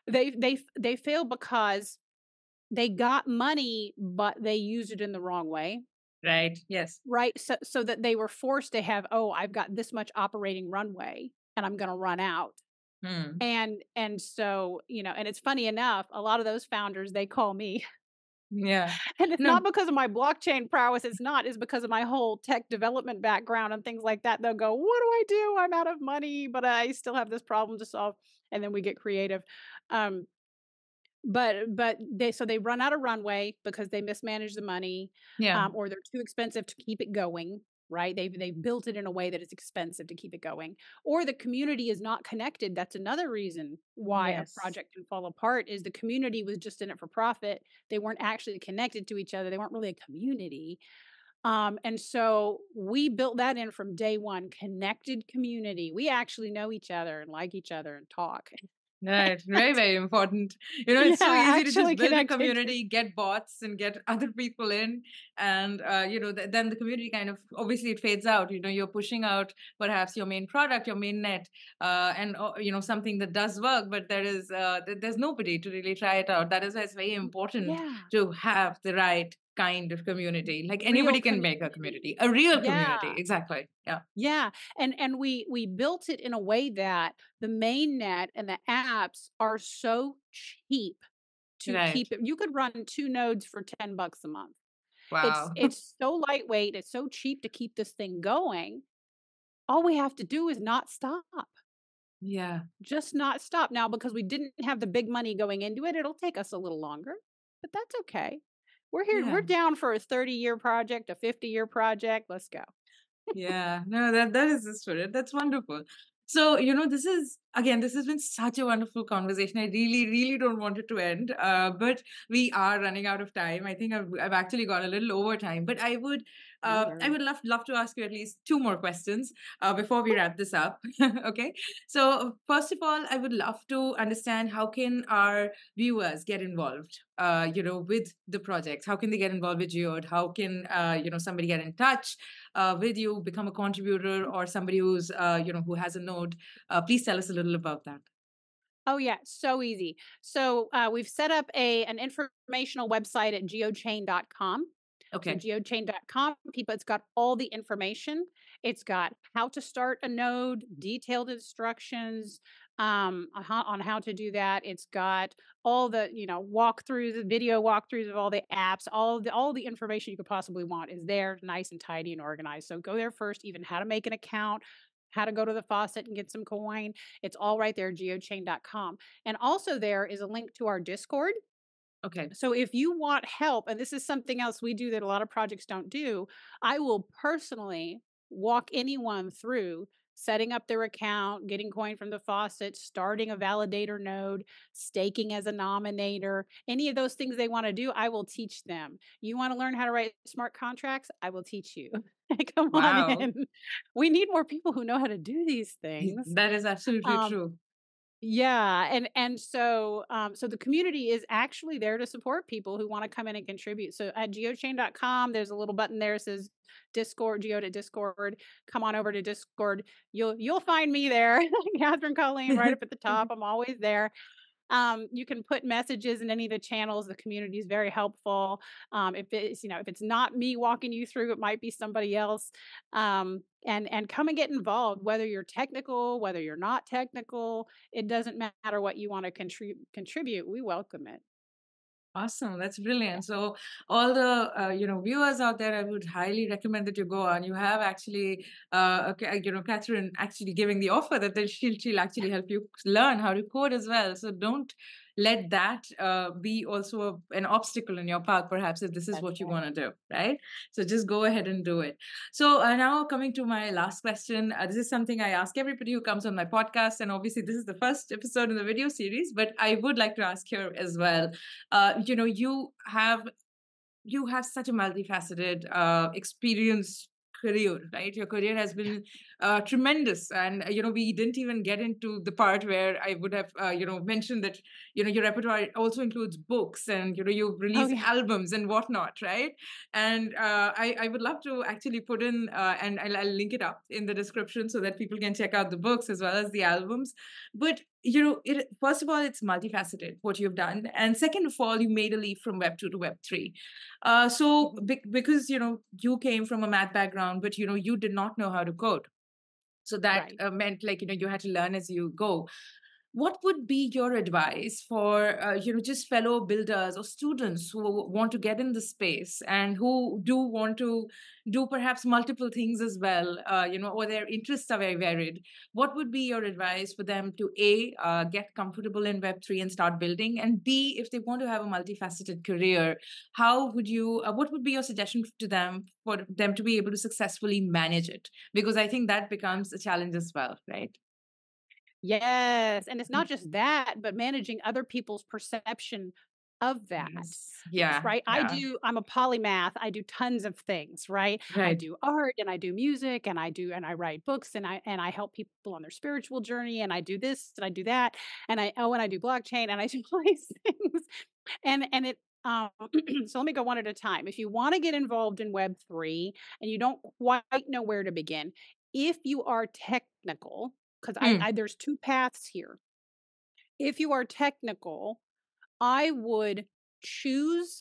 they they they fail because they got money, but they used it in the wrong way. Right. Yes. Right? So so that they were forced to have, "Oh, I've got this much operating runway, and I'm gonna run out." Hmm. And and so, you know, and it's funny enough, a lot of those founders, they call me. Yeah. And it's No. not because of my blockchain prowess, it's not, it's because of my whole tech development background and things like that. They'll go, "What do I do? I'm out of money, but I still have this problem to solve." And then we get creative. Um, but but they so they run out of runway because they mismanage the money, Yeah. um, or they're too expensive to keep it going, right? They've they've built it in a way that it's expensive to keep it going, or the community is not connected. That's another reason why a Yes. project can fall apart is the community was just in it for profit. They weren't actually connected to each other. They weren't really a community. Um, and so we built that in from day one, connected community. We actually know each other and like each other and talk. Right. Very, very important. You know, Yeah, it's so easy to just actually build a connected. community, get bots and get other people in. And, uh, you know, th- then the community kind of, obviously it fades out. You know, you're pushing out perhaps your main product, your main net, uh, and, uh, you know, something that does work, but there is, uh, th- there's nobody to really try it out. That is why it's very important Yeah, to have the right kind of community. Like real anybody can make a community. community, a real community. Yeah, Exactly. Yeah. yeah, and and we we built it in a way that the main net and the apps are so cheap to Right. keep it. You could run two nodes for ten bucks a month. It's Wow. it's so lightweight, it's so cheap to keep this thing going. All we have to do is not stop. Yeah. Just not stop. Now, because we didn't have the big money going into it, it'll take us a little longer, but that's okay. We're here, we're Yeah. down for a thirty-year project, a fifty-year project. Let's go. Yeah, no, that that is the spirit. That's wonderful. So, you know, this is again, this has been such a wonderful conversation. I really, really don't want it to end. Uh, but we are running out of time. I think I've I've actually got a little over time. But I would No uh I worries. would love love to ask you at least two more questions uh before we wrap this up. Okay. So first of all, I would love to understand how can our viewers get involved uh, you know, with the projects? How can they get involved with Geode? How can uh, you know, somebody get in touch uh, with you, become a contributor, or somebody who's uh, you know, who has a node? Uh, please tell us a little about that. Oh yeah, so easy. So uh, we've set up a an informational website at geochain dot com. So Okay. geochain dot com, people, it's got all the information. It's got how to start a node, detailed instructions um, on, how, on how to do that. It's got all the, you know, walkthroughs, the video walkthroughs of all the apps, all the all the information you could possibly want is there, nice and tidy and organized. So go there first, even how to make an account, how to go to the faucet and get some coin. It's all right there, geochain dot com. And also there is a link to our Discord. Okay. So if you want help, and this is something else we do that a lot of projects don't do, I will personally walk anyone through setting up their account, getting coin from the faucet, starting a validator node, staking as a nominator, any of those things they want to do, I will teach them. You want to learn how to write smart contracts? I will teach you. Come on Wow. in. We need more people who know how to do these things. That is absolutely Um, true. yeah, and and so um so the community is actually there to support people who want to come in and contribute. So at geochain dot com, there's a little button there that says Discord, Geo to Discord. Come on over to Discord. You'll you'll find me there. Catherine Colleen right up at the top. I'm always there. Um, you can put messages in any of the channels. The community is very helpful. Um, if it's, you know, if it's not me walking you through, it might be somebody else. Um, and and come and get involved, whether you're technical, whether you're not technical. It doesn't matter what you want to contribute. Contribute. We welcome it. Awesome, that's brilliant. So, all the uh, you know, viewers out there, I would highly recommend that you go on. You have actually, uh, okay, you know, Catherine actually giving the offer that that she'll she'll actually help you learn how to code as well. So don't let that uh, be also a, an obstacle in your path. Perhaps if this is That's what you right. want to do, right? So just go ahead and do it. So uh, now coming to my last question, uh, this is something I ask everybody who comes on my podcast, and obviously this is the first episode in the video series, but I would like to ask here as well. Uh, you know, you have you have such a multifaceted uh, experience career, right? Your career has been uh, tremendous, and uh, you know, we didn't even get into the part where I would have uh, you know, mentioned that, you know, your repertoire also includes books, and you know, you Oh release yeah. albums and whatnot, right? And uh, I, I would love to actually put in uh, and I'll, I'll link it up in the description so that people can check out the books as well as the albums. But you know, it first of all, it's multifaceted what you've done, and second of all, you made a leap from Web two to Web three. Uh, so Mhm. be- because you know you came from a math background, but you know you did not know how to code. So that Right. uh, meant like you know you had to learn as you go. What would be your advice for uh, you know just fellow builders or students who want to get in the space and who do want to do perhaps multiple things as well, uh, you know or their interests are very varied? What would be your advice for them to a uh, get comfortable in web three and start building, and b if they want to have a multifaceted career, how would you uh, what would be your suggestion to them for them to be able to successfully manage it? Because I think that becomes a challenge as well, right? Yes, and it's not just that, but managing other people's perception of that. Yes. Because, Yeah. right, I Yeah. do I'm a polymath, I do tons of things, right? I Right. do art and I do music and I do and I write books and I and I help people on their spiritual journey and I do this and I do that and I oh and I do blockchain and I do all these things. And and it um so let me go one at a time. If you want to get involved in web three and you don't quite know where to begin, if you are technical, because I, Hmm. I there's two paths here. If you are technical, I would choose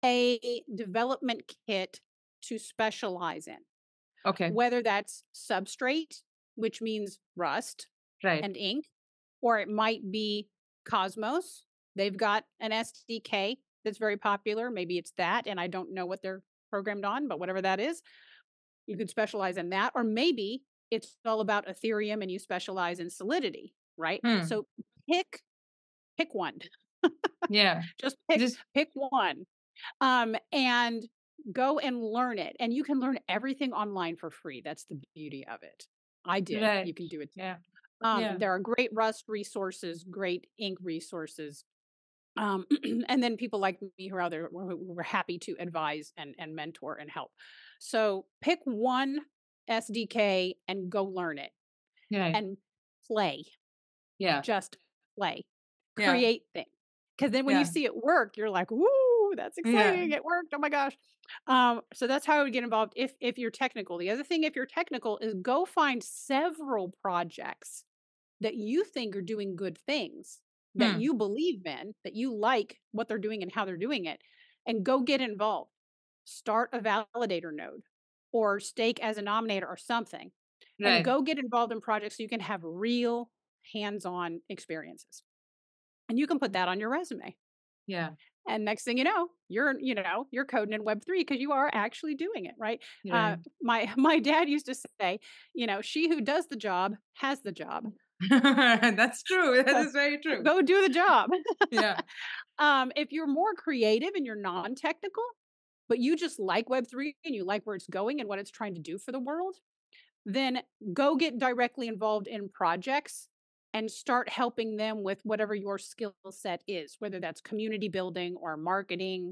a development kit to specialize in, Okay. whether that's Substrate, which means Rust Right. and ink, or it might be Cosmos. They've got an S D K that's very popular. Maybe it's that, and I don't know what they're programmed on, but whatever that is, you could specialize in that. Or maybe it's all about Ethereum and you specialize in Solidity, right? Hmm. So pick pick one. Yeah. Just pick Just pick one. Um, and go and learn it. And you can learn everything online for free. That's the beauty of it. I did. right. You can do it. Yeah. Um, Yeah. there are great Rust resources, great ink resources. Um, and then people like me who are out there who who are happy to advise and, and mentor and help. So pick one S D K and go learn it Right. and play. Yeah. Just play. Yeah. Create things. Because then when you Yeah. see it work, you're like, "Woo, that's Yeah. exciting. It worked. Oh my gosh." Um, so that's how I would get involved if if you're technical. The other thing, if you're technical, is go find several projects that you think are doing good things, that Hmm. you believe in, that you like what they're doing and how they're doing it, and go get involved. Start a validator node or stake as a nominator or something, and Right. go get involved in projects so you can have real hands-on experiences. And you can put that on your resume. Yeah. And next thing you know, you're, you know, you're coding in web three because you are actually doing it, right? Uh, Right. my my dad used to say, you know, she who does the job has the job. That's true. That So is very true. go do the job. Yeah. Um, if you're more creative and you're non-technical, but you just like web three and you like where it's going and what it's trying to do for the world, then go get directly involved in projects and start helping them with whatever your skill set is, whether that's community building or marketing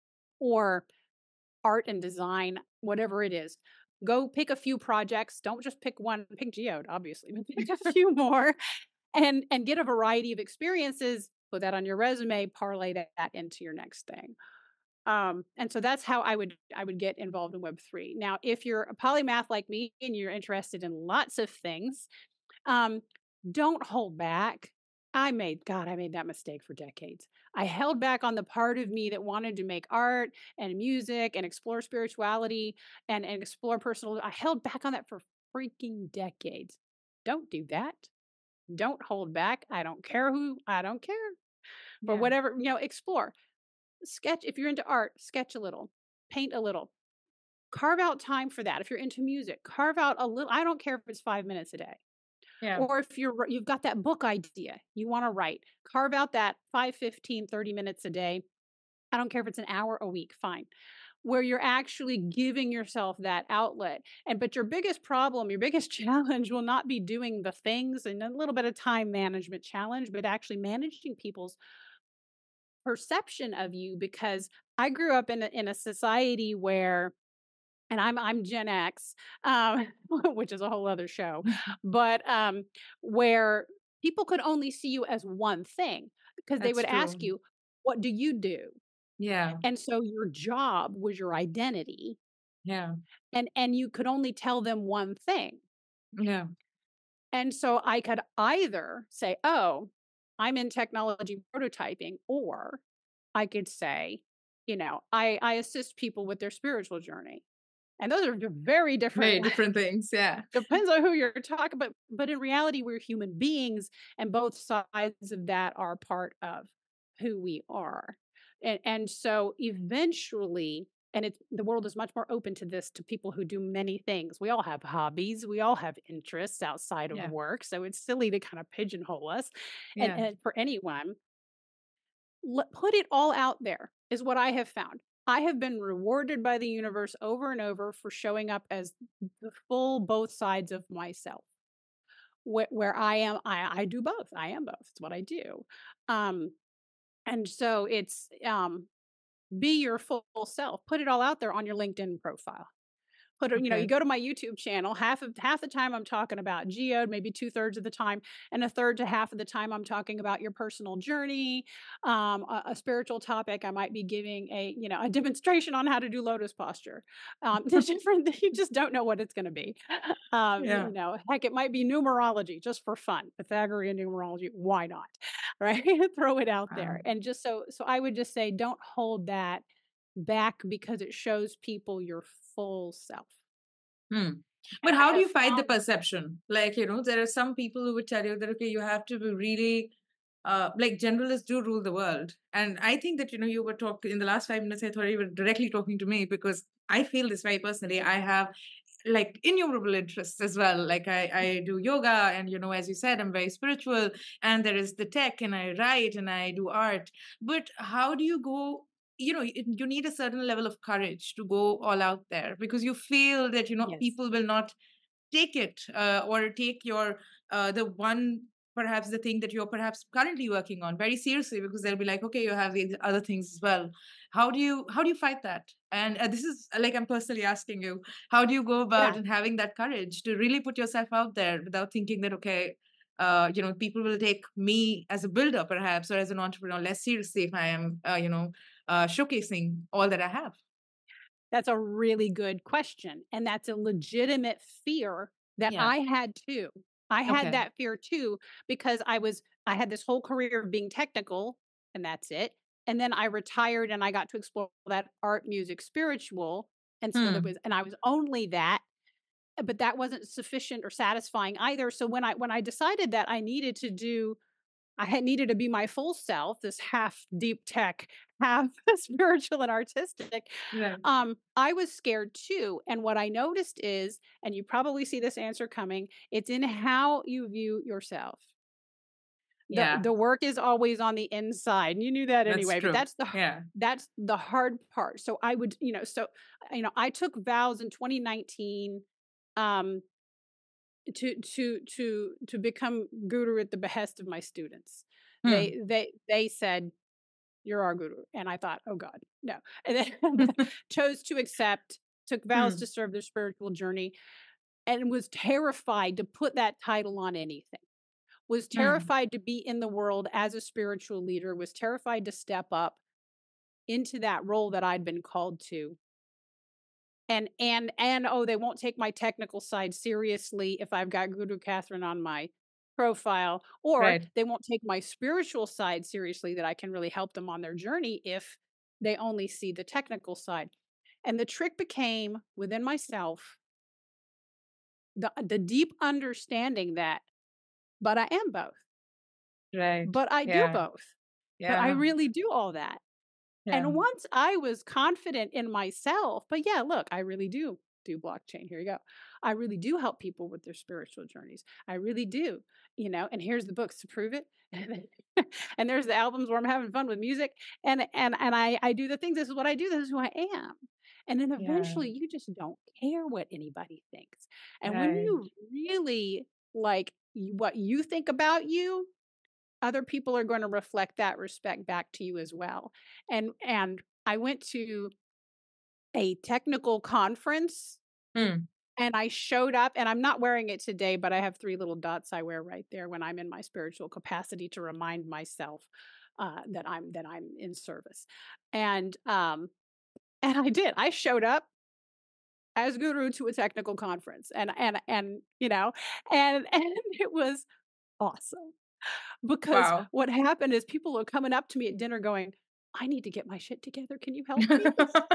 or art and design, whatever it is. Go pick a few projects. Don't just pick one, pick Geode, obviously, but pick a few more and and get a variety of experiences, put that on your resume, parlay that into your next thing. Um, and so that's how I would I would get involved in web three. Now, if you're a polymath like me and you're interested in lots of things, um, don't hold back. I made God, I made that mistake for decades. I held back on the part of me that wanted to make art and music and explore spirituality and, and explore personal. I held back on that for freaking decades. Don't do that. Don't hold back. I don't care who, I don't care. For Yeah. whatever, you know, explore. Sketch if you're into art, sketch a little, paint a little. Carve out time for that. If you're into music, carve out a little. I don't care if it's five minutes a day. Yeah. Or if you're you've got that book idea you want to write, carve out that five, fifteen, thirty minutes a day. I don't care if it's an hour a week, fine. Where you're actually giving yourself that outlet. And but your biggest problem, your biggest challenge will not be doing the things and a little bit of time management challenge, but actually managing people's perception of you because I grew up in a, in a society where and I'm I'm Gen X, um, which is a whole other show, but um, where people could only see you as one thing because they That's would ask true. you, "What do you do?" Yeah. And so your job was your identity, Yeah. and and you could only tell them one thing. Yeah. And so I could either say, oh, I'm in technology prototyping, or I could say, you know, I, I assist people with their spiritual journey. And those are very different. Very different things. Yeah. Depends on who you're talking about. But in reality, we're human beings, and both sides of that are part of who we are. And, and so eventually, and it's the world is much more open to this, to people who do many things. We all have hobbies, we all have interests outside of Yeah. work. So it's silly to kind of pigeonhole us. And, Yeah. and for anyone, let, put it all out there is what I have found. I have been rewarded by the universe over and over for showing up as the full both sides of myself. Where, where I am, I, I do both. I am both. It's what I do. Um, and so it's um, be your full self. Put it all out there on your LinkedIn profile. Put, you know, you Okay. go to my YouTube channel, half of half the time I'm talking about geode, maybe two thirds of the time, and a third to half of the time I'm talking about your personal journey, um, a, a spiritual topic. I might be giving a, you know, a demonstration on how to do lotus posture. Um, the different, you just don't know what it's going to be. Um, Yeah. you know, heck, it might be numerology just for fun, Pythagorean numerology. Why not? Right? Throw it out there. Um, And just so, so I would just say, don't hold that back because it shows people your full self. hmm. And But I how do have you fight the found, perception? Like, you know, there are some people who would tell you that, okay, you have to be really, uh, like generalists do rule the world. And I think that, you know, you were talking in the last five minutes, I thought you were directly talking to me because I feel this way personally. I have like innumerable interests as well. Like I, I do yoga and, you know, as you said, I'm very spiritual, and there is the tech, and I write and I do art. But how do you go, you know, you you need a certain level of courage to go all out there because you feel that, you know, yes, people will not take it, uh, or take your uh, the one, perhaps the thing that you're perhaps currently working on very seriously, because they'll be like, okay, you have these other things as well. How do you how do you fight that? And uh, this is uh, like, I'm personally asking you, how do you go yeah, about and having that courage to really put yourself out there without thinking that, okay, uh, you know, people will take me as a builder perhaps, or as an entrepreneur less seriously if I am, uh, you know, uh, showcasing all that I have. that's a really good question. And that's a legitimate fear that Yeah. I had too. I had Okay. that fear too, because I was, I had this whole career of being technical, and that's it. And then I retired and I got to explore that art, music, spiritual. And so there Hmm. was, and I was only that, but that wasn't sufficient or satisfying either. So when I, when I decided that I needed to do, I had needed to be my full self, this half deep tech, half spiritual and artistic. Right. Um, I was scared too. And what I noticed is, and you probably see this answer coming, it's in how you view yourself. The Yeah. the work is always on the inside. And you knew that That's anyway, but true. that's the Yeah. that's the hard part. So I would, you know, so you know, I took vows in twenty nineteen um to to to to become guru at the behest of my students. Hmm. They they they said, "You're our guru," and I thought, "Oh God, no!" And then chose to accept, took vows Hmm. to serve their spiritual journey, and was terrified to put that title on anything. Was Hmm. terrified to be in the world as a spiritual leader. Was terrified to step up into that role that I'd been called to, and and and oh, they won't take my technical side seriously if I've got Guru Catherine on my profile, or Right. they won't take my spiritual side seriously, that I can really help them on their journey if they only see the technical side. And the trick became within myself the the deep understanding that, but I am both, Right. but I do Yeah. both, but I Yeah. really do all that. Yeah. And once I was confident in myself, but yeah, look, I really do do blockchain. Here you go. I really do help people with their spiritual journeys. I really do, you know, and here's the books to prove it. And there's the albums where I'm having fun with music. And and and I I do the things. This is what I do. This is who I am. And then Yeah. eventually you just don't care what anybody thinks. And when Right. you really like y- what you think about you, other people are going to reflect that respect back to you as well. And and I went to a technical conference Hmm. and I showed up, and I'm not wearing it today, but I have three little dots I wear right there when I'm in my spiritual capacity to remind myself uh, that I'm that I'm in service. And um and I did. I showed up as guru to a technical conference, and and and you know, and and it was awesome because Wow. what happened is people are coming up to me at dinner going, "I need to get my shit together. Can you help me?"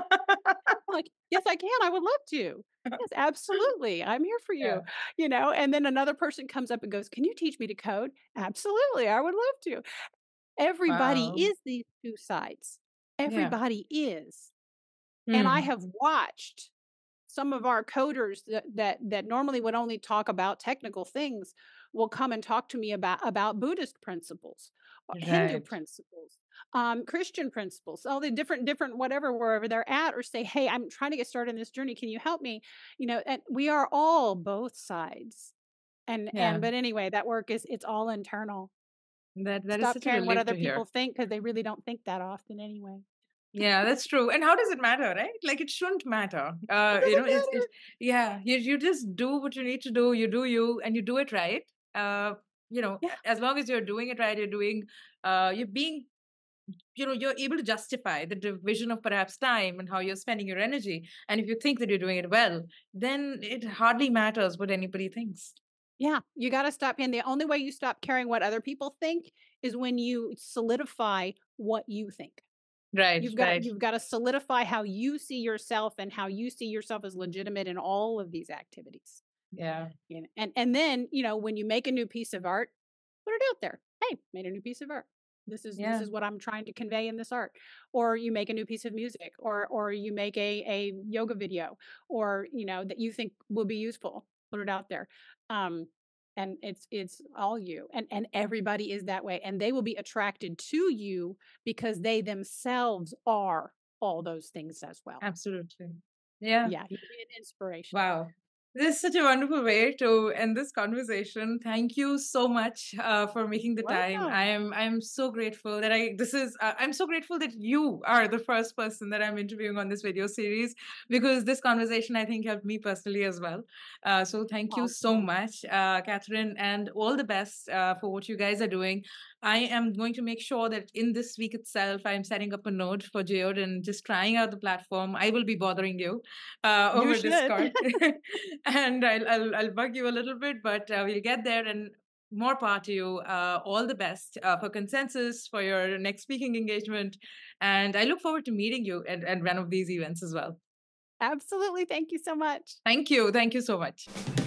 I'm like, "Yes, I can. I would love to. Yes, absolutely. I'm here for Yeah. you." You know, and then another person comes up and goes, "Can you teach me to code?" "Absolutely. I would love to." Everybody Wow. is these two sides. Yeah. Everybody is. And I Hmm. have watched some of our coders that that that normally would only talk about technical things will come and talk to me about about Buddhist principles, uh, Hindu Right. principles, um, Christian principles, all the different different whatever wherever they're at, or say, "Hey, I'm trying to get started in this journey. Can you help me?" You know, and we are all both sides. And Yeah. and but anyway, that work is it's all internal. That that is Stop such a caring what relief other to people hear. think because they really don't think that often anyway. Yeah, that's true. And how does it matter, right? Like it shouldn't matter. It Uh, you know, doesn't it's it's matter. yeah, you you just do what you need to do, you do you and you do it right. Uh, you know, Yeah. a- as long as you're doing it right, you're doing uh you're being, you know, you're able to justify the division of perhaps time and how you're spending your energy. And if you think that you're doing it well, then it hardly matters what anybody thinks. Yeah, you gotta stop and the only way you stop caring what other people think is when you solidify what you think. Right, You've got right. you've gotta solidify how you see yourself and how you see yourself as legitimate in all of these activities. Yeah. You know, and and then, you know, when you make a new piece of art, put it out there. Hey, made a new piece of art. This is this Yeah. is what I'm trying to convey in this art. Or you make a new piece of music, or or you make a a yoga video, or you know that you think will be useful. Put it out there. Um, and it's it's all you, and and everybody is that way, and they will be attracted to you because they themselves are all those things as well. Absolutely. Yeah. Yeah, you'll be an inspiration. Wow. This is such a wonderful way to end this conversation. Thank you so much uh, for making the time. I Welcome. am I am so grateful that I this is uh, I'm so grateful that you are the first person that I'm interviewing on this video series, because this conversation I think helped me personally as well. Uh, so thank you so Awesome. much, uh, Catherine, and all the best uh, for what you guys are doing. I am going to make sure that in this week itself, I'm setting up a node for Geode and just trying out the platform. I will be bothering you uh, You over should. Discord, and I'll, I'll I'll bug you a little bit, but uh, we'll get there. And more power to you. Uh, all the best uh, for consensus for your next speaking engagement, and I look forward to meeting you at, at one of these events as well. Absolutely. Thank you so much. Thank you. Thank you so much.